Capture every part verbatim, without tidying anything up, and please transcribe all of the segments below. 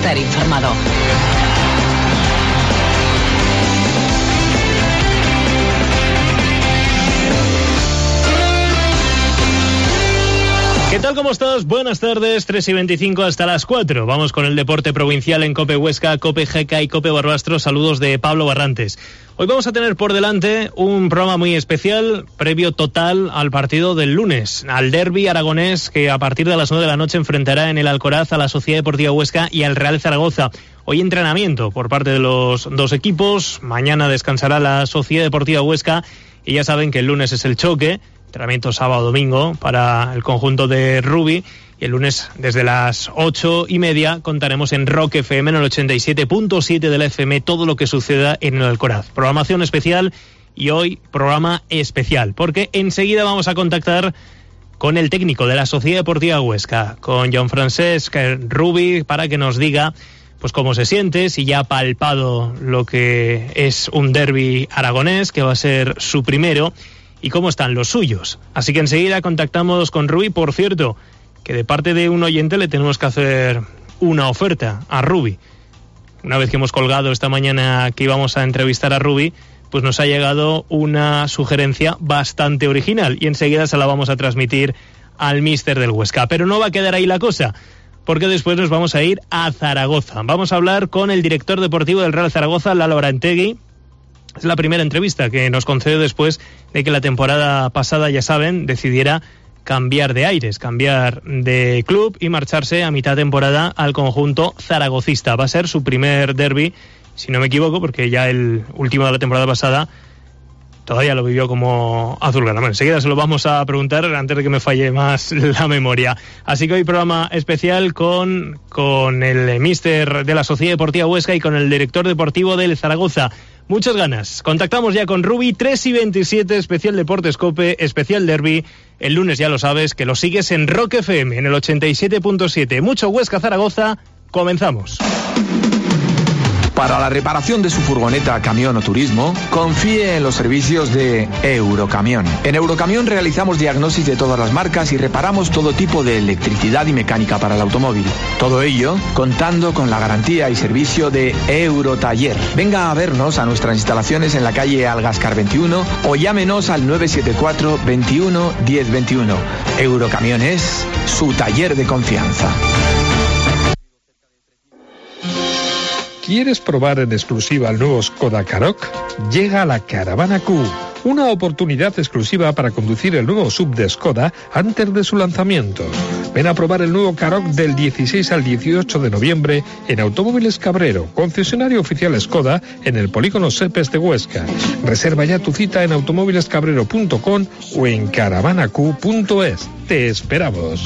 Estar informado. ¿Qué tal? ¿Cómo estás? Buenas tardes, tres y veinticinco hasta las cuatro. Vamos con el deporte provincial en COPE Huesca, COPE Jaca y COPE Barbastro. Saludos de Pablo Barrantes. Hoy vamos a tener por delante un programa muy especial, previo total al partido del lunes, al derbi aragonés que a partir de las nueve de la noche enfrentará en el Alcoraz a la Sociedad Deportiva Huesca y al Real Zaragoza. Hoy entrenamiento por parte de los dos equipos, mañana descansará la Sociedad Deportiva Huesca y ya saben que el lunes es el choque. Entrenamiento sábado-domingo para el conjunto de Rubi. Y el lunes desde las ocho y media contaremos en Rock F M en el ochenta y siete punto siete de la F M todo lo que suceda en el Alcoraz. Programación especial y hoy programa especial porque enseguida vamos a contactar con el técnico de la Sociedad Deportiva Huesca, con Jean-Francesc Rubi, para que nos diga pues cómo se siente, si ya ha palpado lo que es un derbi aragonés, que va a ser su primero, y cómo están los suyos. Así que enseguida contactamos con Rubi. Por cierto, que de parte de un oyente le tenemos que hacer una oferta a Rubi. Una vez que hemos colgado esta mañana que íbamos a entrevistar a Rubi, pues nos ha llegado una sugerencia bastante original y enseguida se la vamos a transmitir al míster del Huesca. Pero no va a quedar ahí la cosa, porque después nos vamos a ir a Zaragoza. Vamos a hablar con el director deportivo del Real Zaragoza, Lalo Arantegui. Es la primera entrevista que nos concede después de que la temporada pasada, ya saben, decidiera cambiar de aires, cambiar de club y marcharse a mitad de temporada al conjunto zaragocista. Va a ser su primer derbi, si no me equivoco, porque ya el último de la temporada pasada todavía lo vivió como azulgrana. Bueno, enseguida se lo vamos a preguntar antes de que me falle más la memoria. Así que hoy programa especial con, con el míster de la Sociedad Deportiva Huesca y con el director deportivo del Zaragoza. Muchas ganas. Contactamos ya con Rubi, tres y veintisiete, especial Deportes COPE, especial Derby. El lunes ya lo sabes, que lo sigues en Rock F M, en el ochenta y siete punto siete. Mucho Huesca Zaragoza. Comenzamos. Para la reparación de su furgoneta, camión o turismo, confíe en los servicios de Eurocamión. En Eurocamión realizamos diagnosis de todas las marcas y reparamos todo tipo de electricidad y mecánica para el automóvil. Todo ello contando con la garantía y servicio de Eurotaller. Venga a vernos a nuestras instalaciones en la calle Algascar veintiuno o llámenos al nueve siete cuatro, veintiuno, diez veintiuno. Eurocamión es su taller de confianza. ¿Quieres probar en exclusiva el nuevo Skoda Karoq? Llega a la Caravana Q, una oportunidad exclusiva para conducir el nuevo S U V de Skoda antes de su lanzamiento. Ven a probar el nuevo Karoq del dieciséis al dieciocho de noviembre en Automóviles Cabrero, concesionario oficial Skoda en el Polígono Sepes de Huesca. Reserva ya tu cita en automóviles cabrero punto com o en caravana q punto es. Te esperamos.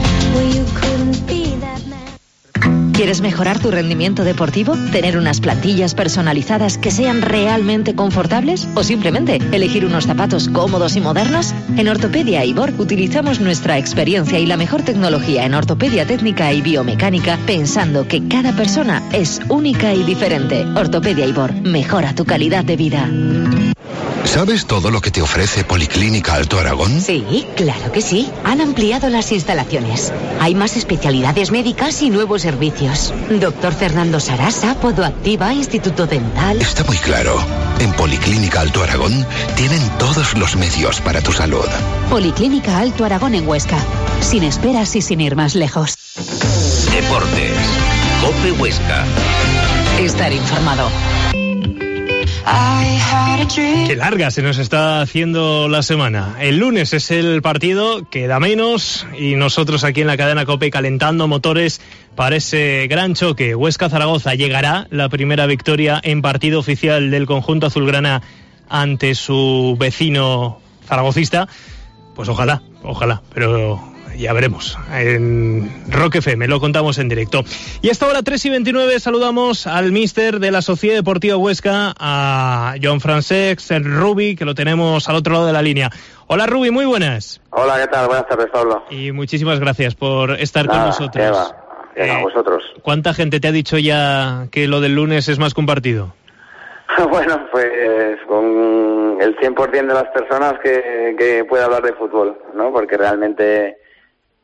¿Quieres mejorar tu rendimiento deportivo? ¿Tener unas plantillas personalizadas que sean realmente confortables? ¿O simplemente elegir unos zapatos cómodos y modernos? En Ortopedia Ibor utilizamos nuestra experiencia y la mejor tecnología en ortopedia técnica y biomecánica, pensando que cada persona es única y diferente. Ortopedia Ibor, mejora tu calidad de vida. ¿Sabes todo lo que te ofrece Policlínica Alto Aragón? Sí, claro que sí. Han ampliado las instalaciones. Hay más especialidades médicas y nuevos servicios. Doctor Fernando Sarasa, Podoactiva, Instituto Dental. Está muy claro. En Policlínica Alto Aragón tienen todos los medios para tu salud. Policlínica Alto Aragón en Huesca. Sin esperas y sin ir más lejos. Deportes. COPE Huesca. Estar informado. Qué larga se nos está haciendo la semana. El lunes es el partido, queda menos, y nosotros aquí en la cadena COPE calentando motores para ese gran choque. Huesca-Zaragoza. Llegará la primera victoria en partido oficial del conjunto azulgrana ante su vecino zaragocista. Pues ojalá, ojalá, pero ya veremos. En Rock F M lo contamos en directo. Y hasta ahora, tres y veintinueve, saludamos al míster de la Sociedad Deportiva Huesca, a Jean-Francesc Rubi, que lo tenemos al otro lado de la línea. Hola Rubi, muy buenas. Hola, ¿qué tal? Buenas tardes, Pablo. Y muchísimas gracias por estar Nada, con nosotros. ¿Qué va? ¿Qué va, eh, vosotros? ¿Cuánta gente te ha dicho ya que lo del lunes es más que un partido? Bueno, pues con el cien por ciento de las personas que, que puede hablar de fútbol, ¿no? Porque realmente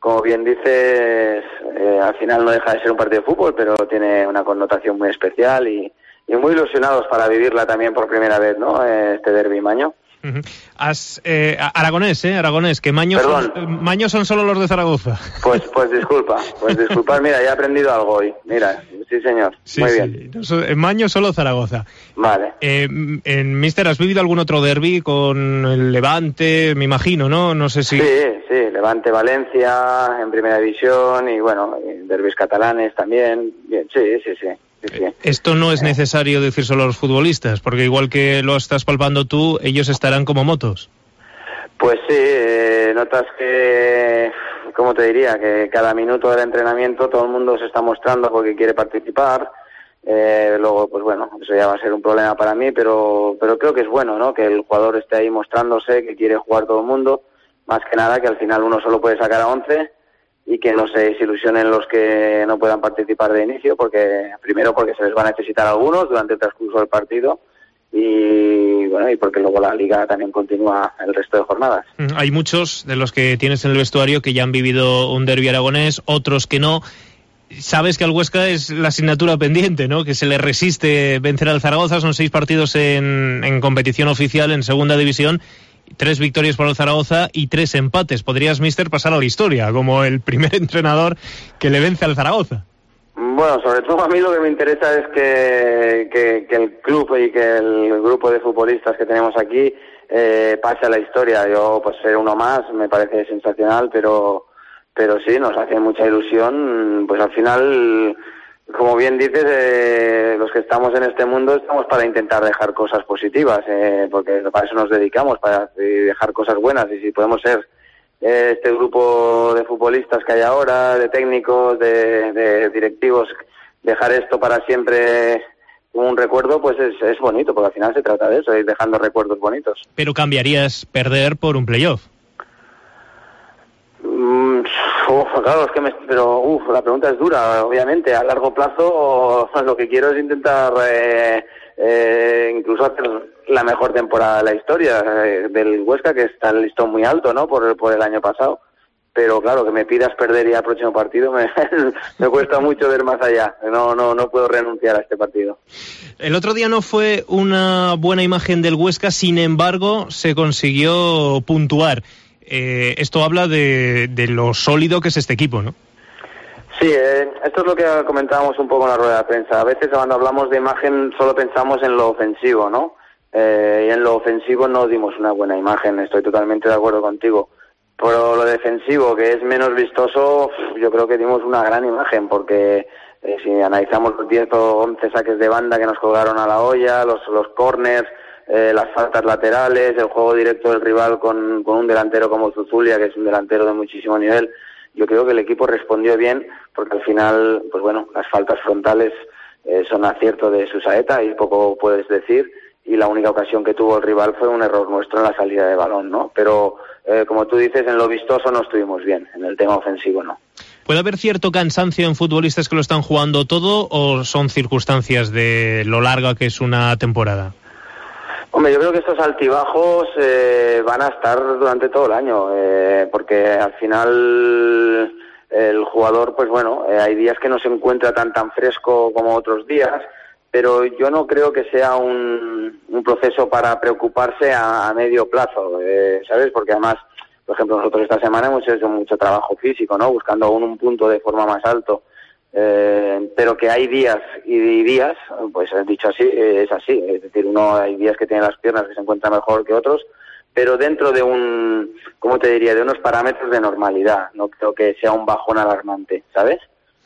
como bien dices, eh, al final no deja de ser un partido de fútbol, pero tiene una connotación muy especial y, y muy ilusionados para vivirla también por primera vez, ¿no? Este derbi maño. Uh-huh. Has, eh, Aragonés, ¿eh? Aragonés, que Maño son, Maño son solo los de Zaragoza. Pues pues disculpa, pues disculpa, mira, ya he aprendido algo hoy. Mira, sí señor, sí, muy sí. bien. En Maño solo Zaragoza. Vale. Eh, en Mister, ¿has vivido algún otro derbi con el Levante? Me imagino, ¿no? No sé si... Sí, sí, Levante, Valencia, en Primera División y bueno, derbis catalanes también. Bien, sí, sí, sí. Sí, sí. Esto no es necesario decir solo a los futbolistas, porque igual que lo estás palpando tú, ellos estarán como motos. Pues sí, eh, notas que, ¿cómo te diría? Que cada minuto del entrenamiento todo el mundo se está mostrando porque quiere participar. Eh, luego, pues bueno, eso ya va a ser un problema para mí, pero pero creo que es bueno, ¿no? Que el jugador esté ahí mostrándose, que quiere jugar todo el mundo. Más que nada que al final uno solo puede sacar a once y que no se desilusionen los que no puedan participar de inicio, porque primero porque se les va a necesitar algunos durante el transcurso del partido y bueno y porque luego la liga también continúa el resto de jornadas. Hay muchos de los que tienes en el vestuario que ya han vivido un derbi aragonés, otros que no. Sabes que al Huesca es la asignatura pendiente, ¿no? Que se le resiste vencer al Zaragoza, son seis partidos en, en competición oficial en segunda división. Tres victorias por el Zaragoza y tres empates. Podrías, mister, pasar a la historia como el primer entrenador que le vence al Zaragoza. Bueno, sobre todo a mí lo que me interesa es que, que, que el club y que el grupo de futbolistas que tenemos aquí eh, pase a la historia. Yo, pues ser uno más me parece sensacional, pero pero sí, nos hace mucha ilusión. Pues al final, como bien dices, eh, los que estamos en este mundo estamos para intentar dejar cosas positivas, eh, porque para eso nos dedicamos, para dejar cosas buenas. Y si podemos ser eh, este grupo de futbolistas que hay ahora, de técnicos, de, de directivos, dejar esto para siempre como un recuerdo, pues es, es bonito, porque al final se trata de eso, de ir dejando recuerdos bonitos. Pero cambiarías perder por un playoff. Mm, uf, claro, es que me, pero uf, la pregunta es dura, obviamente. A largo plazo lo que quiero es intentar eh, eh, incluso hacer la mejor temporada de la historia eh, del Huesca, que está el listón muy alto, ¿no? Por, por el año pasado. Pero claro, que me pidas perder ya el próximo partido me, me cuesta mucho ver más allá. No, no, no puedo renunciar a este partido. El otro día no fue una buena imagen del Huesca, sin embargo, se consiguió puntuar. Eh, esto habla de, de lo sólido que es este equipo, ¿no? Sí, eh, esto es lo que comentábamos un poco en la rueda de prensa. A veces cuando hablamos de imagen solo pensamos en lo ofensivo, ¿no? Eh, y en lo ofensivo no dimos una buena imagen, estoy totalmente de acuerdo contigo. Pero lo defensivo, que es menos vistoso, yo creo que dimos una gran imagen, porque eh, si analizamos los diez o once saques de banda que nos colgaron a la olla, los, los corners, eh, las faltas laterales, el juego directo del rival con, con un delantero como Zuzulia, que es un delantero de muchísimo nivel, yo creo que el equipo respondió bien, porque al final, pues bueno, las faltas frontales eh, son acierto de Susaeta y poco puedes decir, y la única ocasión que tuvo el rival fue un error nuestro en la salida de balón, ¿no? Pero, eh, como tú dices, en lo vistoso no estuvimos bien, en el tema ofensivo no. ¿Puede haber cierto cansancio en futbolistas que lo están jugando todo o son circunstancias de lo larga que es una temporada? Hombre, yo creo que estos altibajos eh, van a estar durante todo el año, eh, porque al final el jugador, pues bueno, eh, hay días que no se encuentra tan tan fresco como otros días, pero yo no creo que sea un, un proceso para preocuparse a, a medio plazo, eh, ¿sabes? Porque además, por ejemplo, nosotros esta semana hemos hecho mucho trabajo físico, ¿no? Buscando aún un punto de forma más alto. Eh, pero que hay días y días, pues dicho así, es así, es decir, uno hay días que tiene las piernas que se encuentran mejor que otros, pero dentro de un, ¿cómo te diría?, de unos parámetros de normalidad, no creo que sea un bajón alarmante, ¿sabes?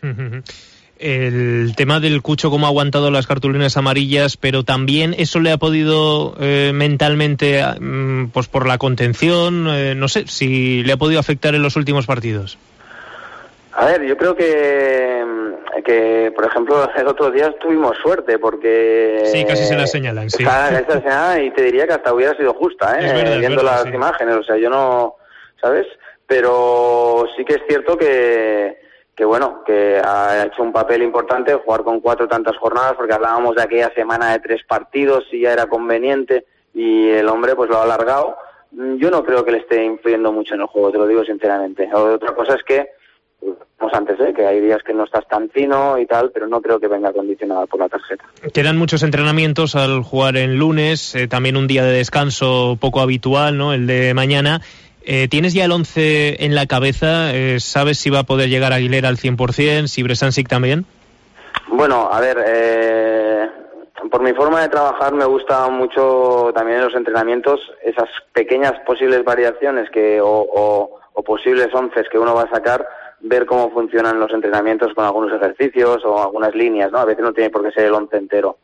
El tema del Cucho, cómo ha aguantado las cartulinas amarillas, pero también eso le ha podido eh, mentalmente, pues por la contención, eh, no sé, si le ha podido afectar en los últimos partidos. A ver, yo creo que, que por ejemplo, el otro día tuvimos suerte porque... Sí, casi se la señalan, sí. Esa, esa señal, y te diría que hasta hubiera sido justa, ¿eh? Es verdad, viendo es verdad, las sí. imágenes, o sea, yo no... ¿Sabes? Pero sí que es cierto que, que bueno, que ha hecho un papel importante jugar con cuatro tantas jornadas, porque hablábamos de aquella semana de tres partidos, si ya era conveniente, y el hombre pues lo ha alargado. Yo no creo que le esté influyendo mucho en el juego, te lo digo sinceramente. Otra cosa es que como antes, ¿eh? Que hay días que no estás tan fino y tal, pero no creo que venga condicionada por la tarjeta. Quedan muchos entrenamientos al jugar en lunes, eh, también un día de descanso poco habitual, ¿no? El de mañana. Eh, ¿Tienes ya el once en la cabeza? Eh, ¿Sabes si va a poder llegar Aguilera al cien por ciento, si Bresansic también? Bueno, a ver, eh, por mi forma de trabajar me gusta mucho también en los entrenamientos esas pequeñas posibles variaciones que o, o, o posibles onces que uno va a sacar, ver cómo funcionan los entrenamientos con algunos ejercicios o algunas líneas, ¿no? A veces no tiene por qué ser el once entero.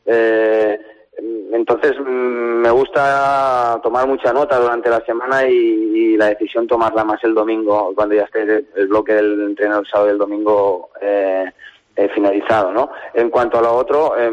Eh, entonces me gusta tomar mucha nota durante la semana y, y la decisión tomarla más el domingo, cuando ya esté el, el bloque del entreno el sábado y el domingo eh, eh, finalizado, ¿no? En cuanto a lo otro, eh,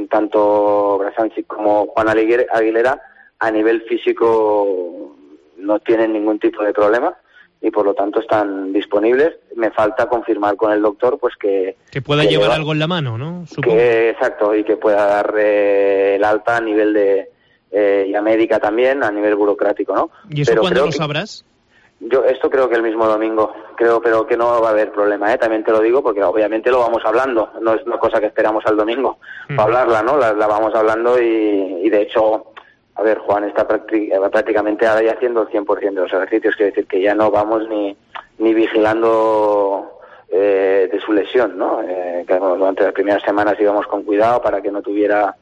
tanto Bresansic como Juan Aguilera a nivel físico no tienen ningún tipo de problema y por lo tanto están disponibles. Me falta confirmar con el doctor pues que... Que pueda que llevar lleva, algo en la mano, ¿no? Supongo. Que, exacto, y que pueda dar eh, el alta a nivel de... Eh, y a médica también, a nivel burocrático, ¿no? ¿Y eso pero cuándo lo que, sabrás? Yo esto creo que el mismo domingo, creo, pero que no va a haber problema, ¿eh? También te lo digo porque obviamente lo vamos hablando, no es una cosa que esperamos al domingo mm. para hablarla, ¿no? La, la vamos hablando y, y de hecho... A ver, Juan está prácticamente ahora ya haciendo el cien por ciento de los ejercicios, quiere decir que ya no vamos ni ni vigilando eh, de su lesión, ¿no? Eh, que bueno, durante las primeras semanas íbamos con cuidado para que no tuviera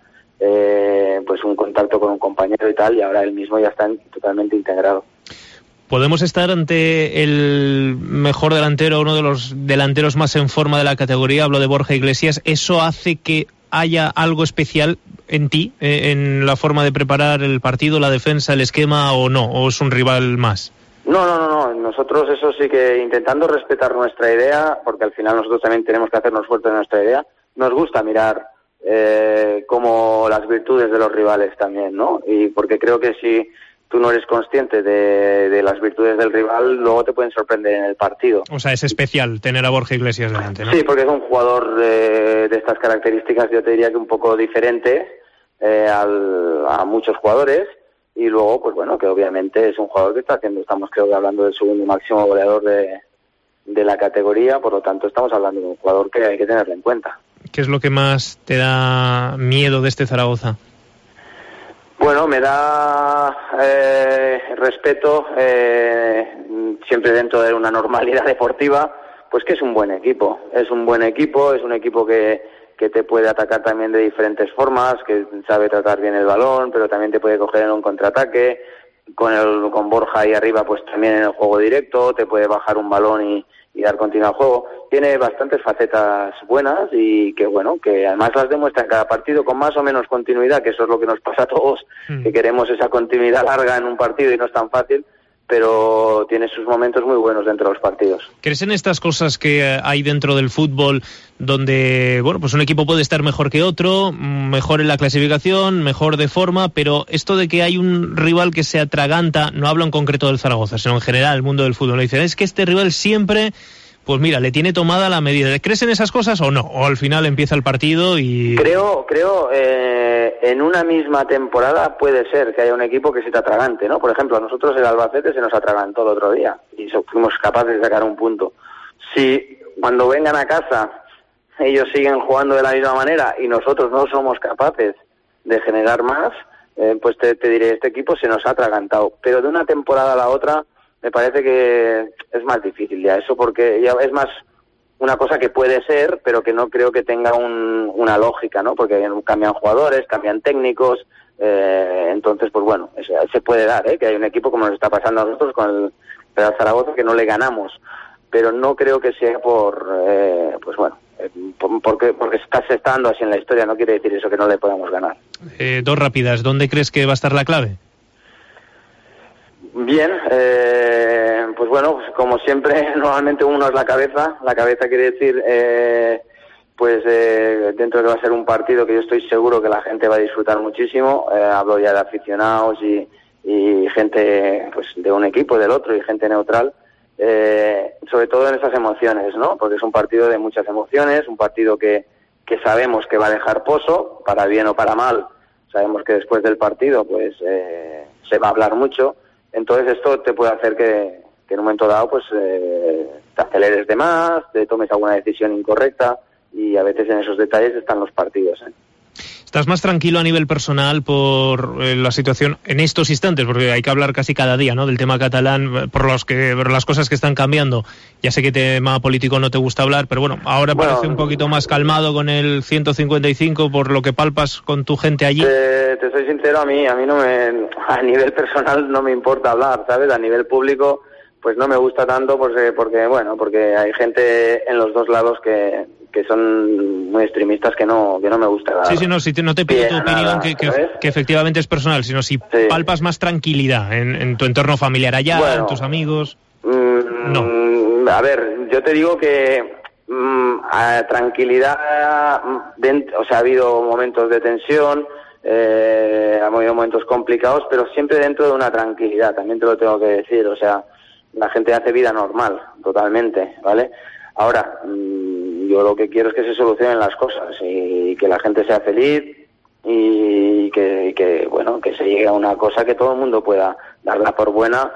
eh, pues un contacto con un compañero y tal, y ahora él mismo ya está totalmente integrado. ¿Podemos estar ante el mejor delantero, uno de los delanteros más en forma de la categoría? Hablo de Borja Iglesias. ¿Eso hace que haya algo especial en ti, eh, en la forma de preparar el partido, la defensa, el esquema, o no? ¿O es un rival más? No, no, no, no. Nosotros eso sí que intentando respetar nuestra idea, porque al final nosotros también tenemos que hacernos fuertes en nuestra idea, nos gusta mirar eh, como las virtudes de los rivales también, ¿no? Y porque creo que si tú no eres consciente de, de las virtudes del rival, luego te pueden sorprender en el partido. O sea, es especial tener a Borja Iglesias delante, ¿no? Sí, porque es un jugador de, de estas características, yo te diría que un poco diferente eh, al, a muchos jugadores, y luego, pues bueno, que obviamente es un jugador que está haciendo, estamos creo que hablando del segundo máximo goleador de, de la categoría, por lo tanto estamos hablando de un jugador que hay que tenerlo en cuenta. ¿Qué es lo que más te da miedo de este Zaragoza? Bueno, me da eh, respeto, eh, siempre dentro de una normalidad deportiva, pues que es un buen equipo. Es un buen equipo, es un equipo que, que te puede atacar también de diferentes formas, que sabe tratar bien el balón, pero también te puede coger en un contraataque. Con el, con Borja ahí arriba, pues también en el juego directo, te puede bajar un balón y, y dar continuo al juego. Tiene bastantes facetas buenas y que, bueno, que además las demuestra en cada partido con más o menos continuidad, que eso es lo que nos pasa a todos, mm. que queremos esa continuidad larga en un partido y no es tan fácil, pero tiene sus momentos muy buenos dentro de los partidos. ¿Crees en estas cosas que hay dentro del fútbol donde, bueno, pues un equipo puede estar mejor que otro, mejor en la clasificación, mejor de forma, pero esto de que hay un rival que se atraganta, no hablo en concreto del Zaragoza, sino en general el mundo del fútbol, le dicen, es que este rival siempre, pues mira, le tiene tomada la medida? ¿Crees en esas cosas o no? ¿O al final empieza el partido y...? Creo, creo, eh, en una misma temporada puede ser que haya un equipo que se te atragante, ¿no? Por ejemplo, a nosotros el Albacete se nos atragantó el otro día y fuimos capaces de sacar un punto. Si cuando vengan a casa ellos siguen jugando de la misma manera y nosotros no somos capaces de generar más, eh, pues te, te diré, este equipo se nos ha atragantado. Pero de una temporada a la otra me parece que es más difícil ya eso, porque ya es más una cosa que puede ser, pero que no creo que tenga un, una lógica, ¿no? Porque cambian jugadores, cambian técnicos, eh, entonces, pues bueno, eso, se puede dar, ¿eh? Que hay un equipo como nos está pasando a nosotros con el Real Zaragoza que no le ganamos, pero no creo que sea por, eh, pues bueno, eh, por, porque porque está, se está dando así en la historia, no quiere decir eso que no le podamos ganar. Eh, dos rápidas, ¿dónde crees que va a estar la clave? Bien, eh, pues bueno, pues como siempre, normalmente uno es la cabeza. La cabeza quiere decir, eh, pues eh, dentro de que va a ser un partido que yo estoy seguro que la gente va a disfrutar muchísimo. Eh, hablo ya de aficionados y, y gente pues de un equipo y del otro y gente neutral. Eh, sobre todo en esas emociones, ¿no? Porque es un partido de muchas emociones, un partido que, que sabemos que va a dejar pozo, para bien o para mal. Sabemos que después del partido, pues eh, se va a hablar mucho. Entonces esto te puede hacer que, que en un momento dado pues eh, te aceleres de más, te tomes alguna decisión incorrecta, y a veces en esos detalles están los partidos, ¿eh? ¿Estás más tranquilo a nivel personal por eh, la situación en estos instantes? Porque hay que hablar casi cada día, ¿no?, del tema catalán, por, los que, por las cosas que están cambiando. Ya sé que tema político no te gusta hablar, pero bueno, ahora bueno, parece un poquito más calmado con el ciento cincuenta y cinco, por lo que palpas con tu gente allí. Te, te soy sincero, a mí, a mí no me, a nivel personal no me importa hablar, ¿sabes? A nivel público, pues no me gusta tanto porque, porque bueno, porque hay gente en los dos lados que... que son muy extremistas, que no que no me gusta nada. Sí, sí, no, si te, no te pido tu opinión, nada, que, que, que efectivamente es personal, sino si sí. palpas más tranquilidad en, en tu entorno familiar allá, bueno, en tus amigos. Mmm, no. A ver, yo te digo que mmm, a tranquilidad, dentro, o sea, ha habido momentos de tensión, eh, ha habido momentos complicados, pero siempre dentro de una tranquilidad, también te lo tengo que decir, o sea, la gente hace vida normal, totalmente, ¿vale? Ahora, yo lo que quiero es que se solucionen las cosas y que la gente sea feliz y que, y que bueno, que se llegue a una cosa que todo el mundo pueda darla por buena,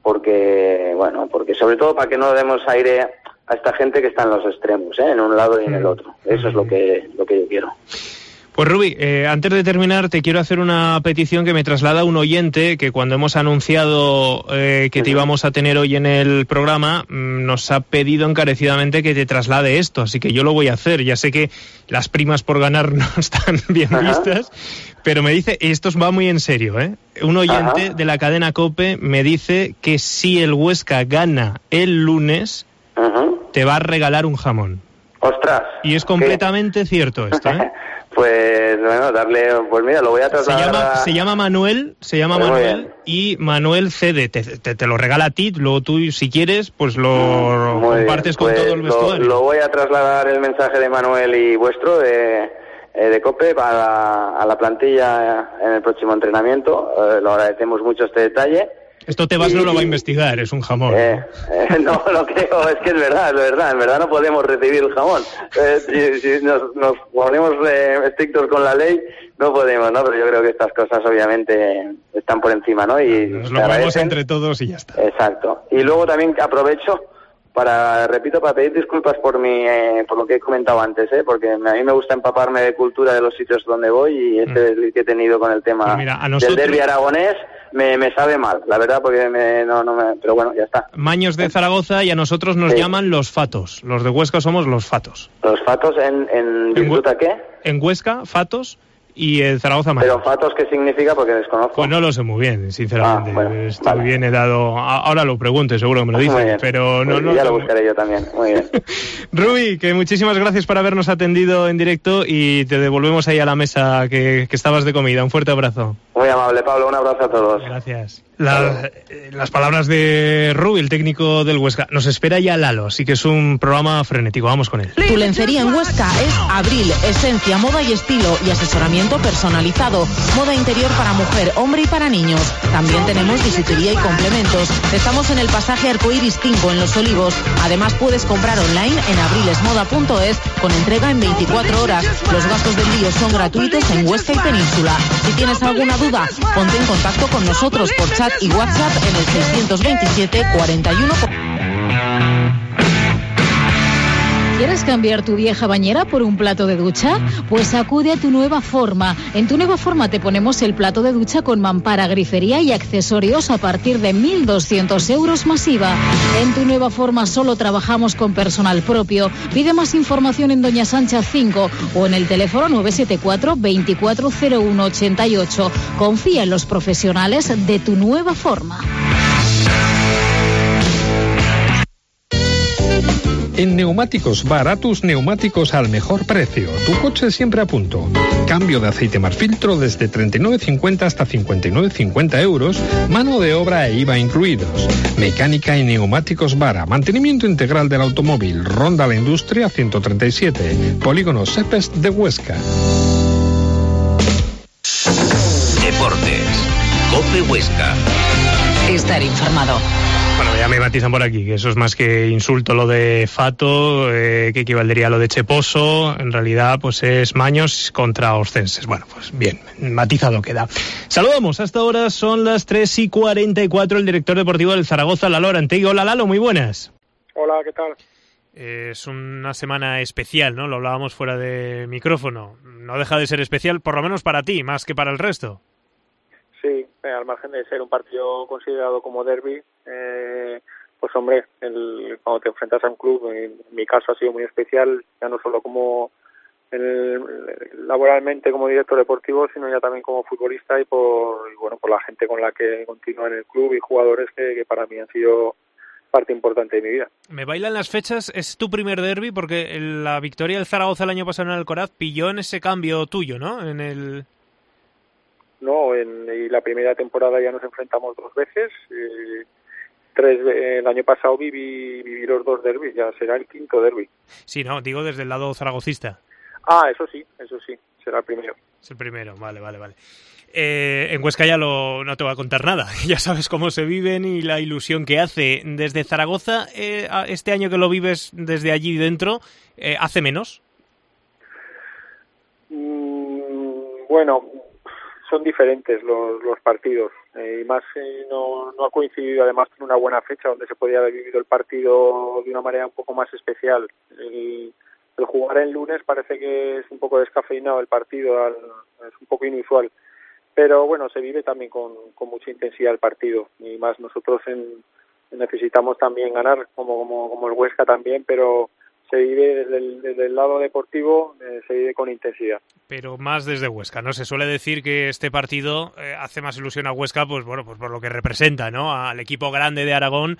porque, bueno, porque sobre todo para que no demos aire a esta gente que está en los extremos, ¿eh?, en un lado y en el otro. Eso es lo que, lo que yo quiero. Pues Rubi, eh, antes de terminar te quiero hacer una petición que me traslada un oyente que cuando hemos anunciado eh, que te íbamos a tener hoy en el programa mmm, nos ha pedido encarecidamente que te traslade esto, así que yo lo voy a hacer. Ya sé que las primas por ganar no están bien Ajá. vistas, pero me dice, esto va muy en serio, ¿eh? Un oyente Ajá. de la cadena COPE me dice que si el Huesca gana el lunes Ajá. te va a regalar un jamón. ¡Ostras! Y es completamente ¿Qué? cierto esto, ¿eh? Pues bueno, darle, pues mira, lo voy a trasladar. Se llama, a... se llama Manuel, se llama Muy Manuel bien. Y Manuel cede, te, te, te lo regala a ti, luego tú si quieres, pues lo Muy compartes bien. con Pues todo el vestuario. Lo, lo voy a trasladar el mensaje de Manuel y vuestro de, de COPE para la, a la plantilla en el próximo entrenamiento. Eh, lo agradecemos mucho este detalle. Esto Tebas no lo va a investigar, es un jamón. Eh, eh, no lo creo, es que es verdad, es verdad, en verdad no podemos recibir el jamón. Eh, si, si nos, nos ponemos eh, estrictos con la ley, no podemos, ¿no? Pero yo creo que estas cosas obviamente están por encima, ¿no? Y nos lo vemos entre todos y ya está. Exacto. Y luego también aprovecho para, repito, para pedir disculpas por mi, eh, por lo que he comentado antes, ¿eh? Porque a mí me gusta empaparme de cultura de los sitios donde voy y este mm. que he tenido con el tema pues mira, a nosotros... del derbi aragonés. Me, me sabe mal, la verdad, porque me, no, no me, pero bueno, ya está. Maños de Zaragoza y a nosotros nos sí. llaman los fatos. Los de Huesca somos los fatos. ¿Los fatos en, en virtud a qué? En Huesca, fatos, y en Zaragoza Maños. ¿Pero fatos qué significa? Porque desconozco. Pues no lo sé muy bien, sinceramente. Ah, bueno, Estoy vale. bien he dado... Ahora lo pregunto, seguro que me lo dicen, pero no... Pues no ya no, lo buscaré yo también, muy bien. Rubi, que muchísimas gracias por habernos atendido en directo y te devolvemos ahí a la mesa que, que estabas de comida. Un fuerte abrazo. Muy amable, Pablo, un abrazo a todos. Gracias. La, eh, las palabras de Rubi, el técnico del Huesca. Nos espera ya Lalo, así que es un programa frenético. Vamos con él. Tu lencería en Huesca es Abril, esencia, moda y estilo y asesoramiento personalizado. Moda interior para mujer, hombre y para niños. También tenemos bisutería y complementos. Estamos en el pasaje Arcoiris cinco en Los Olivos. Además puedes comprar online en abrilesmoda punto es con entrega en veinticuatro horas. Los gastos de envío son gratuitos en Huesca y Península. Si tienes alguna duda, ponte en contacto con nosotros por chat y WhatsApp en el seiscientos veintisiete cuarenta y uno. ¿Quieres cambiar tu vieja bañera por un plato de ducha? Pues acude a Tu Nueva Forma. En Tu Nueva Forma te ponemos el plato de ducha con mampara, grifería y accesorios a partir de mil doscientos euros masiva. En Tu Nueva Forma solo trabajamos con personal propio. Pide más información en Doña Sancha cinco o en el teléfono nueve siete cuatro, veinticuatro cero uno ochenta y ocho. Confía en los profesionales de Tu Nueva Forma. En Neumáticos Baratus, neumáticos al mejor precio. Tu coche siempre a punto. Cambio de aceite mar filtro desde treinta y nueve cincuenta hasta cincuenta y nueve cincuenta euros. Mano de obra e I V A incluidos. Mecánica y neumáticos Vara. Mantenimiento integral del automóvil. Ronda La Industria ciento treinta y siete. Polígono Sepes de Huesca. Deportes. COPE Huesca. Estar informado. Bueno, ya me matizan por aquí, que eso es más que insulto lo de Fato, eh, que equivaldría a lo de Cheposo. En realidad, pues es Maños contra Oscenses. Bueno, pues bien, matizado queda. Saludamos, hasta ahora son las tres y cuarenta y cuatro, el director deportivo del Zaragoza, Lalo Arantegui. Hola, Lalo, muy buenas. Hola, ¿qué tal? Es una semana especial, ¿no? Lo hablábamos fuera de micrófono. No deja de ser especial, por lo menos para ti, más que para el resto. Sí, eh, al margen de ser un partido considerado como derbi, eh, pues hombre, el, cuando te enfrentas a un club, en mi caso ha sido muy especial, ya no solo como el, laboralmente como director deportivo, sino ya también como futbolista y por y bueno por la gente con la que continúa en el club y jugadores que, que para mí han sido parte importante de mi vida. Me bailan las fechas, es tu primer derbi porque la victoria del Zaragoza el año pasado en el Alcoraz pilló en ese cambio tuyo, ¿no? En el... No, en y la primera temporada ya nos enfrentamos dos veces. Eh, tres El año pasado viví, viví los dos derbis, ya será el quinto derbi. Sí, no, digo desde el lado zaragocista. Ah, eso sí, eso sí, será el primero. Es el primero, vale, vale, vale. Eh, en Huesca ya lo, no te voy a contar nada, ya sabes cómo se viven y la ilusión que hace. Desde Zaragoza, eh, este año que lo vives desde allí dentro, eh, ¿hace menos? Mm, bueno... Son diferentes los, los partidos eh, y más eh, no, no ha coincidido además con una buena fecha donde se podía haber vivido el partido de una manera un poco más especial. El, el jugar el lunes parece que es un poco descafeinado el partido, al, es un poco inusual, pero bueno, se vive también con, con mucha intensidad el partido y más nosotros en, necesitamos también ganar como, como, como el Huesca también, pero se vive desde el, desde el lado deportivo, eh, se vive con intensidad. Pero más desde Huesca, ¿no? Se suele decir que este partido eh, hace más ilusión a Huesca, pues bueno, pues por lo que representa, ¿no? Al equipo grande de Aragón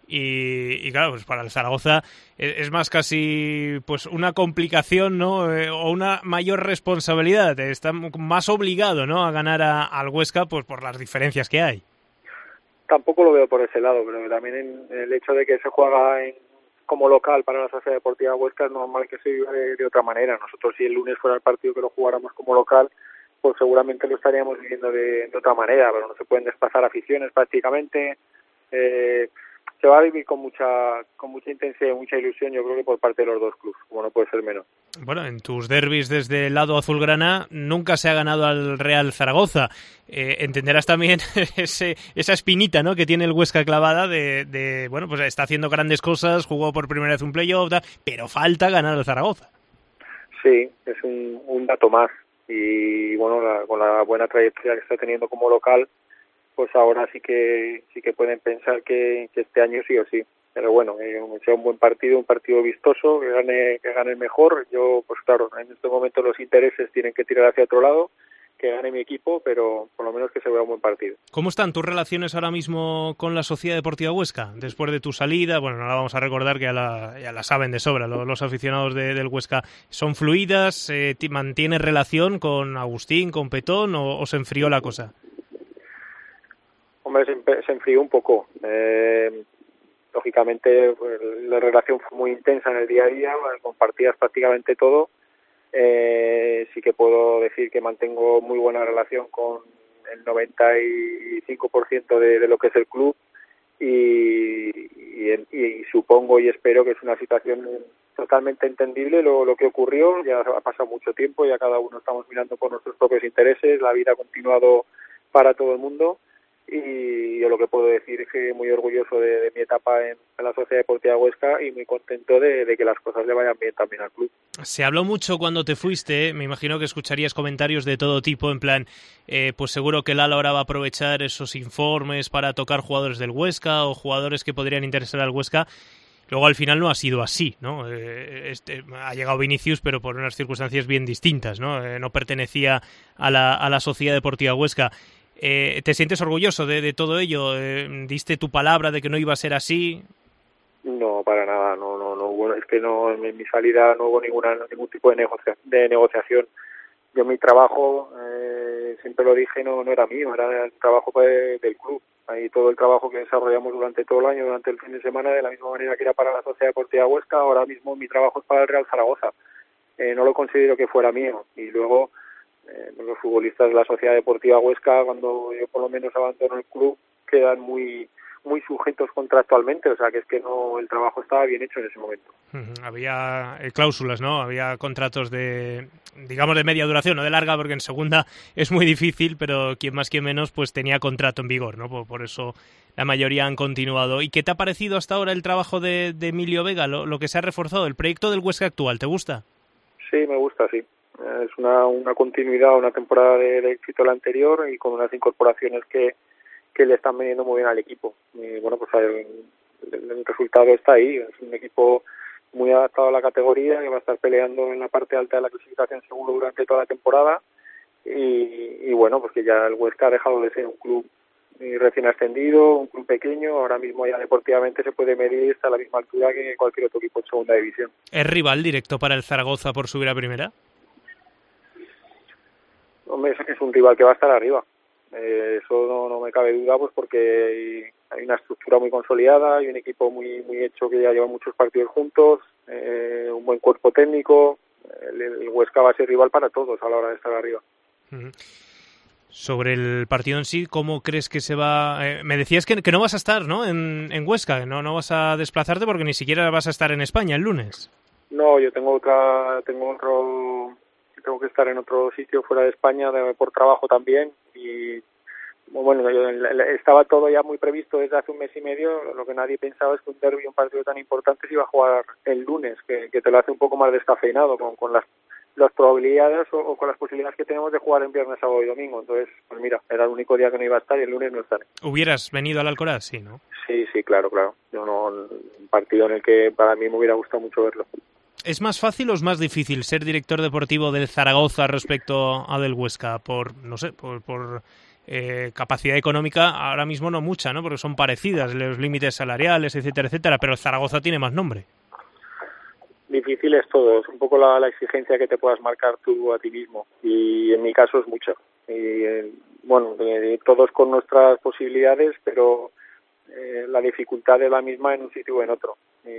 y, y claro, pues para el Zaragoza es, es más casi pues una complicación, ¿no? Eh, o una mayor responsabilidad. Está más obligado, ¿no? A ganar a, al Huesca, pues por las diferencias que hay. Tampoco lo veo por ese lado, pero también en, en el hecho de que se juega en como local para la Sociedad Deportiva Huesca es normal que se viva de, de otra manera. Nosotros si el lunes fuera el partido que lo jugáramos como local, pues seguramente lo estaríamos viviendo de, de otra manera, pero no se pueden desplazar aficiones prácticamente. Eh, se va a vivir con mucha con mucha intensidad y mucha ilusión, yo creo que por parte de los dos clubes, como no puede ser menos. Bueno, en tus derbis desde el lado azulgrana nunca se ha ganado al Real Zaragoza. Eh, entenderás también ese, esa espinita, ¿no?, que tiene el Huesca clavada de, de, bueno, pues está haciendo grandes cosas, jugó por primera vez un playoff, pero falta ganar al Zaragoza. Sí, es un, un dato más y bueno, la, con la buena trayectoria que está teniendo como local, pues ahora sí que sí que pueden pensar que, que este año sí o sí. Pero bueno, eh, sea un buen partido, un partido vistoso, que gane que gane el mejor. Yo, pues claro, en este momento los intereses tienen que tirar hacia otro lado, que gane mi equipo, pero por lo menos que se vea un buen partido. ¿Cómo están tus relaciones ahora mismo con la Sociedad Deportiva Huesca? Después de tu salida, bueno, no la vamos a recordar, que ya la, ya la saben de sobra, los, los aficionados de, del Huesca. ¿Son fluidas? Eh, ¿Mantienes relación con Agustín, con Petón o, o se enfrió la cosa? Hombre, se, se enfrió un poco. Eh, lógicamente, pues, la relación fue muy intensa en el día a día, compartías prácticamente todo. Eh, sí que puedo decir que mantengo muy buena relación con el noventa y cinco por ciento de, de lo que es el club y, y, y supongo y espero que es una situación totalmente entendible lo, lo que ocurrió. Ya ha pasado mucho tiempo, ya cada uno estamos mirando por nuestros propios intereses, la vida ha continuado para todo el mundo. Y yo lo que puedo decir es que muy orgulloso de, de mi etapa en, en la Sociedad Deportiva Huesca y muy contento de, de que las cosas le vayan bien también al club. Se habló mucho cuando te fuiste, me imagino que escucharías comentarios de todo tipo, en plan, eh, pues seguro que Lalo ahora va a aprovechar esos informes para tocar jugadores del Huesca o jugadores que podrían interesar al Huesca. Luego al final no ha sido así, ¿no? Eh, este, ha llegado Vinicius, pero por unas circunstancias bien distintas, ¿no? Eh, no pertenecía a la, a la Sociedad Deportiva Huesca. Eh, ¿Te sientes orgulloso de, de todo ello? Eh, ¿Diste tu palabra de que no iba a ser así? No, para nada. No, no, no. Bueno, es que no, en mi salida no hubo ninguna ningún tipo de, negocia, de negociación. Yo mi trabajo, eh, siempre lo dije, no, no era mío, era el trabajo de, del club. Ahí todo el trabajo que desarrollamos durante todo el año, durante el fin de semana, de la misma manera que era para la Sociedad Deportiva Huesca, ahora mismo mi trabajo es para el Real Zaragoza. Eh, no lo considero que fuera mío. Y luego Eh, los futbolistas de la Sociedad Deportiva Huesca, cuando yo por lo menos abandono el club, quedan muy muy sujetos contractualmente, o sea que es que no, el trabajo estaba bien hecho en ese momento. Uh-huh. Había eh, cláusulas, ¿no? Había contratos de, digamos, de media duración, no de larga, porque en segunda es muy difícil, pero quien más, quien menos, pues tenía contrato en vigor, ¿no? Por, por eso la mayoría han continuado. ¿Y qué te ha parecido hasta ahora el trabajo de, de Emilio Vega, lo, lo que se ha reforzado, el proyecto del Huesca actual? ¿Te gusta? Sí, me gusta, sí. Es una, una continuidad, una temporada de, de éxito la anterior y con unas incorporaciones que, que le están veniendo muy bien al equipo. Y bueno, pues el, el, el resultado está ahí. Es un equipo muy adaptado a la categoría que va a estar peleando en la parte alta de la clasificación seguro durante toda la temporada. Y, y bueno, pues que ya el Huesca ha dejado de ser un club recién ascendido, un club pequeño. Ahora mismo ya deportivamente se puede medir a la misma altura que cualquier otro equipo en segunda división. ¿Es rival directo para el Zaragoza por subir a primera? Hombre, es un rival que va a estar arriba. Eh, eso no, no me cabe duda, pues porque hay, hay una estructura muy consolidada, hay un equipo muy muy hecho que ya lleva muchos partidos juntos, eh, un buen cuerpo técnico. El, el Huesca va a ser rival para todos a la hora de estar arriba. Uh-huh. Sobre el partido en sí, ¿cómo crees que se va...? Eh, me decías que, que no vas a estar, ¿no?, en, en Huesca, no no vas a desplazarte porque ni siquiera vas a estar en España el lunes. No, yo tengo otra, tengo otro... tengo que estar en otro sitio fuera de España de, por trabajo también y bueno, yo, estaba todo ya muy previsto desde hace un mes y medio. Lo que nadie pensaba es que un derbi, un partido tan importante, se iba a jugar el lunes, que, que te lo hace un poco más descafeinado con, con las, las probabilidades o, o con las posibilidades que tenemos de jugar en viernes, sábado y domingo. Entonces, pues mira, era el único día que no iba a estar y el lunes no estaré. ¿Hubieras venido al Alcoraz? Sí, ¿no? Sí, sí, claro, claro. Yo no, un partido en el que para mí me hubiera gustado mucho verlo. ¿Es más fácil o es más difícil ser director deportivo del Zaragoza respecto a del Huesca? Por, no sé, por, por eh, capacidad económica ahora mismo no mucha, ¿no? Porque son parecidas los límites salariales, etcétera, etcétera, pero el Zaragoza tiene más nombre. Difícil es todo, es un poco la, la exigencia que te puedas marcar tú a ti mismo y en mi caso es mucha. Y, eh, bueno, eh, todos con nuestras posibilidades, pero eh, la dificultad es la misma en un sitio o en otro.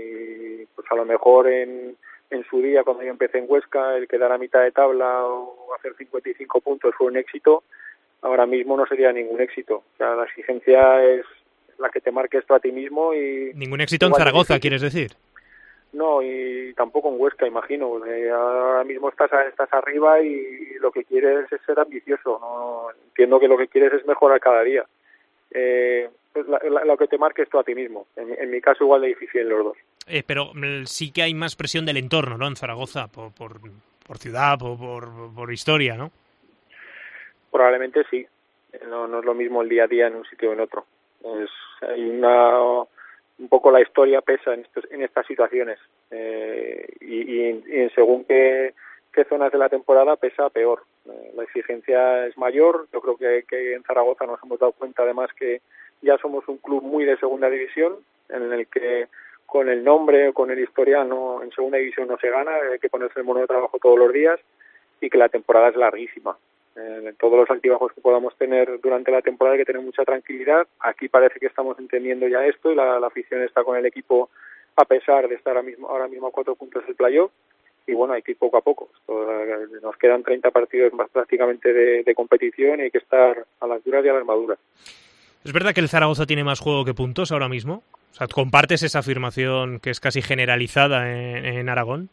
Y pues a lo mejor en en su día, cuando yo empecé en Huesca, el quedar a mitad de tabla o hacer cincuenta y cinco puntos fue un éxito. Ahora mismo no sería ningún éxito. O sea, la exigencia es la que te marque esto a ti mismo y... Ningún éxito en Zaragoza, ¿quieres decir? No, y tampoco en Huesca, imagino. Eh, ahora mismo estás estás arriba y lo que quieres es ser ambicioso. No entiendo que lo que quieres es mejorar cada día. Eh, pues la, la, lo que te marque esto a ti mismo. En, en mi caso igual de difícil en los dos. Eh, pero sí que hay más presión del entorno, ¿no? En Zaragoza, por, por, por ciudad, por, por, por historia, ¿no? Probablemente sí. No, no es lo mismo el día a día en un sitio o en otro. Es, hay una, un poco la historia pesa en, estos, en estas situaciones. Eh, y, y, y en según qué, qué zonas de la temporada pesa peor. Eh, la exigencia es mayor. Yo creo que, que en Zaragoza nos hemos dado cuenta además que ya somos un club muy de segunda división, en el que con el nombre o con el historial no, en segunda división no se gana, hay que ponerse el mono de trabajo todos los días y que la temporada es larguísima. Eh, todos los altibajos que podamos tener durante la temporada hay que tener mucha tranquilidad. Aquí parece que estamos entendiendo ya esto y la, la afición está con el equipo a pesar de estar ahora mismo, ahora mismo a cuatro puntos del playoff. Y bueno, hay que ir poco a poco. Esto, eh, nos quedan treinta partidos más prácticamente de, de competición y hay que estar a las duras y a las maduras. ¿Es verdad que el Zaragoza tiene más juego que puntos ahora mismo? O sea, ¿compartes esa afirmación que es casi generalizada en, en Aragón?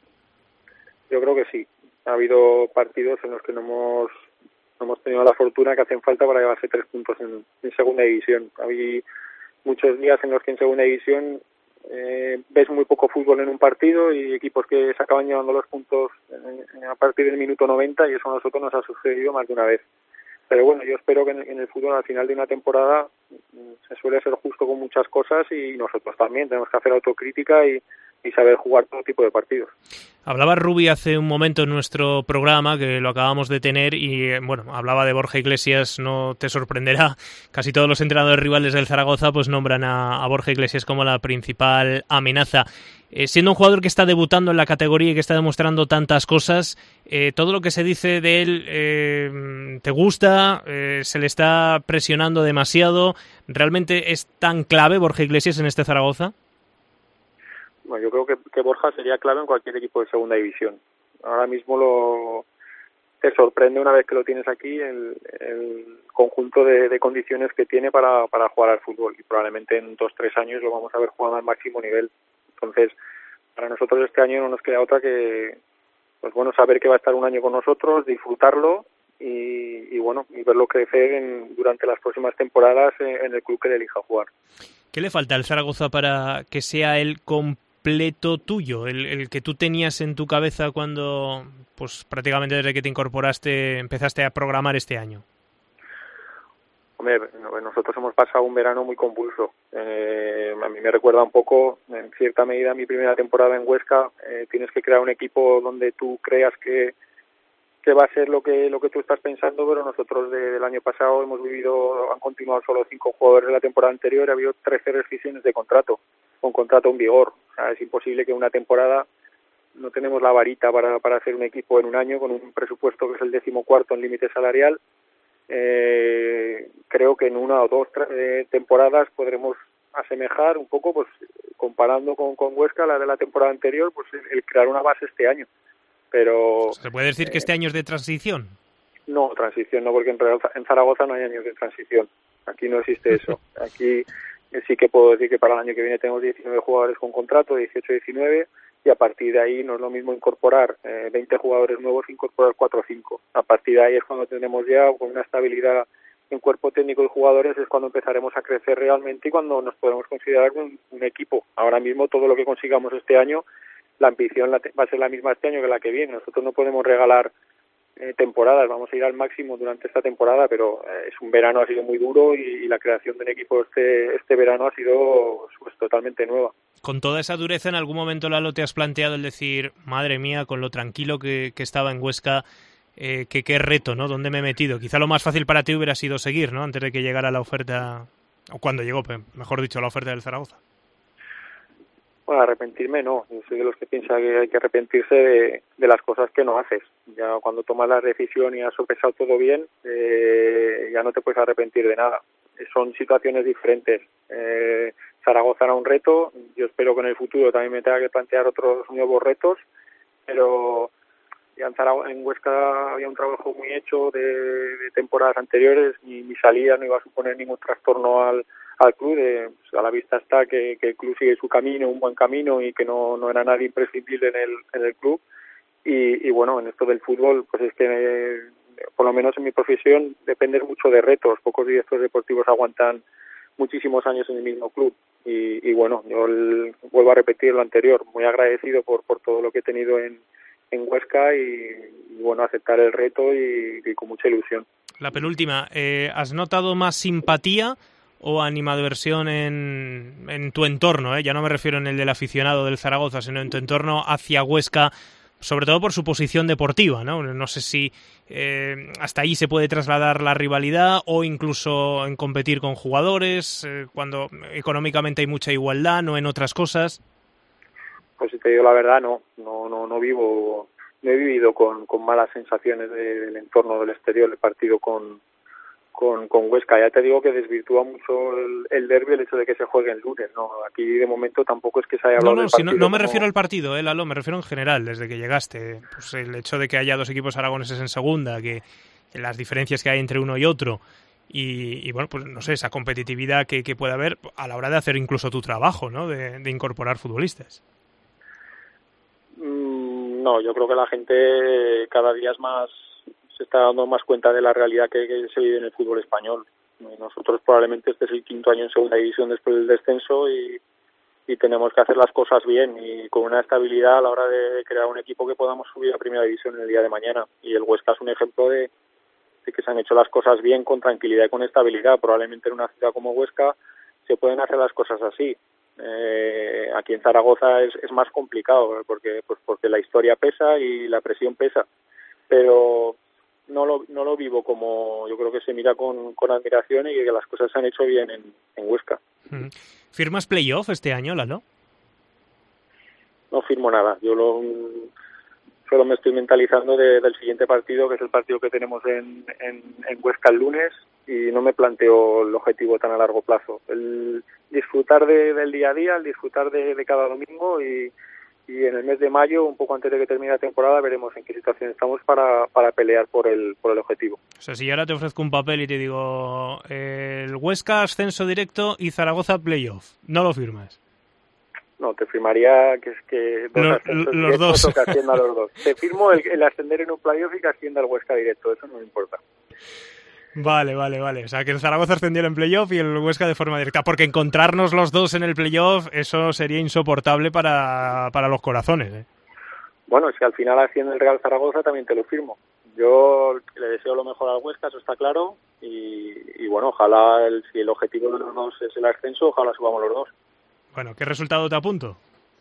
Yo creo que sí. Ha habido partidos en los que no hemos, no hemos tenido la fortuna que hacen falta para llevarse tres puntos en, en segunda división. Hay muchos días en los que en segunda división eh, ves muy poco fútbol en un partido y equipos que se acaban llevando los puntos en, en, a partir del minuto noventa, y eso a nosotros nos ha sucedido más de una vez. Pero bueno, yo espero que en, en el fútbol al final de una temporada se suele ser justo con muchas cosas y nosotros también tenemos que hacer autocrítica y, y saber jugar todo tipo de partidos. Hablaba Rubi hace un momento en nuestro programa, que lo acabamos de tener, y bueno, hablaba de Borja Iglesias. No te sorprenderá, casi todos los entrenadores rivales del Zaragoza pues nombran a, a Borja Iglesias como la principal amenaza. Eh, siendo un jugador que está debutando en la categoría y que está demostrando tantas cosas, eh, todo lo que se dice de él, eh, ¿te gusta? Eh, ¿Se le está presionando demasiado? ¿Realmente es tan clave Borja Iglesias en este Zaragoza? Bueno, yo creo que, que Borja sería clave en cualquier equipo de segunda división. Ahora mismo lo te sorprende una vez que lo tienes aquí el, el conjunto de, de condiciones que tiene para, para jugar al fútbol, y probablemente en dos, tres años lo vamos a ver jugando al máximo nivel. Entonces, para nosotros este año no nos queda otra que, pues bueno, saber que va a estar un año con nosotros, disfrutarlo y, y bueno, y verlo crecer en, durante las próximas temporadas en, en el club que le elija jugar. ¿Qué le falta al Zaragoza para que sea el completo tuyo, el, el que tú tenías en tu cabeza cuando, pues prácticamente desde que te incorporaste, empezaste a programar este año? Hombre, nosotros hemos pasado un verano muy convulso. Eh, a mí me recuerda un poco, en cierta medida, mi primera temporada en Huesca. Eh, tienes que crear un equipo donde tú creas que, que va a ser lo que lo que tú estás pensando, pero nosotros de, del año pasado hemos vivido, han continuado solo cinco jugadores de la temporada anterior, ha habido trece rescisiones de contrato, con contrato en vigor. O sea, es imposible que una temporada, no tenemos la varita para, para hacer un equipo en un año con un presupuesto que es el decimocuarto en límite salarial. Eh, creo que en una o dos eh, temporadas podremos asemejar un poco, pues comparando con, con Huesca, la de la temporada anterior, pues el, el crear una base este año. Pero ¿se puede decir eh, que este año es de transición? No, transición no, porque en, en Zaragoza no hay años de transición. Aquí no existe eso. Aquí sí que puedo decir que para el año que viene tenemos diecinueve jugadores con contrato, dieciocho, diecinueve, y a partir de ahí no es lo mismo incorporar eh, veinte jugadores nuevos que incorporar cuatro o cinco. A partir de ahí es cuando tenemos ya con una estabilidad en cuerpo técnico y jugadores, es cuando empezaremos a crecer realmente y cuando nos podemos considerar un, un equipo. Ahora mismo todo lo que consigamos este año, la ambición la, va a ser la misma este año que la que viene. Nosotros no podemos regalar eh, temporadas, vamos a ir al máximo durante esta temporada, pero eh, es un verano, ha sido muy duro y, y la creación de un equipo este este verano ha sido pues, totalmente nueva. Con toda esa dureza, ¿en algún momento, Lalo, te has planteado el decir, madre mía, con lo tranquilo que, que estaba en Huesca, eh, que qué reto, ¿no? ¿Dónde me he metido? Quizá lo más fácil para ti hubiera sido seguir, ¿no? Antes de que llegara la oferta, o cuando llegó, mejor dicho, la oferta del Zaragoza. Bueno, arrepentirme no. Yo soy de los que piensa que hay que arrepentirse de, de las cosas que no haces. Ya cuando tomas la decisión y has sopesado todo bien, eh, ya no te puedes arrepentir de nada. Son situaciones diferentes. Eh, Zaragoza era un reto, yo espero que en el futuro también me tenga que plantear otros nuevos retos, pero ya en, Zaragoza, en Huesca había un trabajo muy hecho de, de temporadas anteriores, y mi salida no iba a suponer ningún trastorno al, al club. De, pues a la vista está que, que el club sigue su camino, un buen camino, y que no, no era nadie imprescindible en el, en el club. Y, y bueno, en esto del fútbol, pues es que eh, por lo menos en mi profesión depende mucho de retos. Pocos directores deportivos aguantan muchísimos años en el mismo club. Y, y bueno, yo el, vuelvo a repetir lo anterior, muy agradecido por, por todo lo que he tenido en, en Huesca y, y bueno, aceptar el reto y, y con mucha ilusión. La penúltima, eh, ¿has notado más simpatía o animadversión en, en tu entorno? Eh? Ya no me refiero en el del aficionado del Zaragoza, sino en tu entorno hacia Huesca, sobre todo por su posición deportiva, ¿no? No sé si eh, hasta ahí se puede trasladar la rivalidad o incluso en competir con jugadores, eh, cuando económicamente hay mucha igualdad, no en otras cosas. Pues si te digo la verdad, no, no, no, no vivo, no he vivido con, con malas sensaciones de, del entorno del exterior, el partido con, con, con Huesca. Ya te digo que desvirtúa mucho el, el derbi el hecho de que se juegue el lunes, ¿no? Aquí de momento tampoco es que se haya hablado no, no, del si partido. No, no me como... refiero al partido, eh, Lalo, me refiero en general, desde que llegaste. Pues el hecho de que haya dos equipos aragoneses en segunda, que, que las diferencias que hay entre uno y otro, y, y bueno, pues no sé, esa competitividad que, que puede haber a la hora de hacer incluso tu trabajo, ¿no? De, de incorporar futbolistas. No, yo creo que la gente cada día es más, se está dando más cuenta de la realidad que, que se vive en el fútbol español. Nosotros probablemente este es el quinto año en segunda división después del descenso y, y tenemos que hacer las cosas bien y con una estabilidad a la hora de crear un equipo que podamos subir a primera división en el día de mañana. Y el Huesca es un ejemplo de, de que se han hecho las cosas bien, con tranquilidad y con estabilidad. Probablemente en una ciudad como Huesca se pueden hacer las cosas así. Eh, aquí en Zaragoza es, es más complicado porque pues porque la historia pesa y la presión pesa, pero no lo no lo vivo como, yo creo que se mira con, con admiración y que las cosas se han hecho bien en, en Huesca. ¿Firmas playoff este año, Lalo? No firmo nada, yo lo solo me estoy mentalizando de, del siguiente partido, que es el partido que tenemos en, en, en Huesca el lunes, y no me planteo el objetivo tan a largo plazo. El disfrutar de, del día a día, el disfrutar de, de cada domingo y, y en el mes de mayo, un poco antes de que termine la temporada, veremos en qué situación estamos para, para pelear por el, por el objetivo. O sea, si yo ahora te ofrezco un papel y te digo eh, el Huesca ascenso directo y Zaragoza playoff, ¿no lo firmas? No, te firmaría que es que dos los, ascensos los dos. O que ascienda los dos. Te firmo el, el ascender en un playoff y que ascienda el Huesca directo, eso no me importa. Vale, vale, vale. O sea, que el Zaragoza ascendiera en playoff y el Huesca de forma directa. Porque encontrarnos los dos en el playoff, eso sería insoportable para, para los corazones, ¿eh? Bueno, si al final asciende el Real Zaragoza, también te lo firmo. Yo le deseo lo mejor al Huesca, eso está claro. Y, y bueno, ojalá, el, si el objetivo de los dos es el ascenso, ojalá subamos los dos. Bueno, ¿qué resultado te apunto?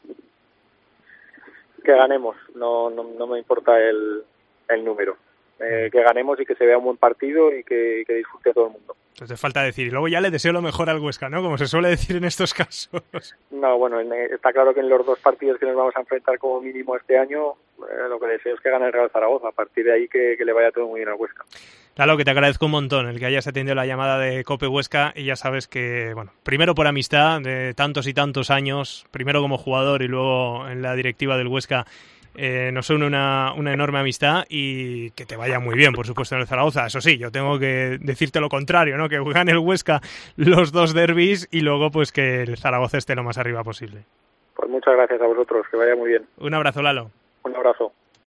Que ganemos, no, no, no me importa el, el número. Eh, que ganemos y que se vea un buen partido y que, que disfrute a todo el mundo. Entonces te falta decir, y luego ya le deseo lo mejor al Huesca, ¿no? Como se suele decir en estos casos. No, bueno, en, está claro que en los dos partidos que nos vamos a enfrentar como mínimo este año, eh, lo que deseo es que gane el Real Zaragoza. A partir de ahí que, que le vaya todo muy bien al Huesca. Claro, que te agradezco un montón el que hayas atendido la llamada de Cope Huesca y ya sabes que, bueno, primero por amistad de tantos y tantos años, primero como jugador y luego en la directiva del Huesca, Eh, nos une una, una enorme amistad y que te vaya muy bien, por supuesto, en el Zaragoza. Eso sí, yo tengo que decirte lo contrario, ¿no? Que gane el Huesca los dos derbis y luego pues que el Zaragoza esté lo más arriba posible. Pues muchas gracias a vosotros, que vaya muy bien. Un abrazo, Lalo. Un abrazo.